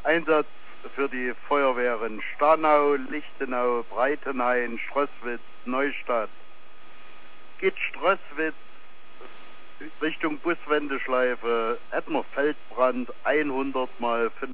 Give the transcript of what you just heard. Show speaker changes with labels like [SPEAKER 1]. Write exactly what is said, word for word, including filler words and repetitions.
[SPEAKER 1] Einsatz für die Feuerwehren Starnau, Lichtenau, Breitenhain, Stroßwitz, Neustadt. Geht Stroßwitz Richtung Buswendeschleife, hätten wir Feldbrand hundert mal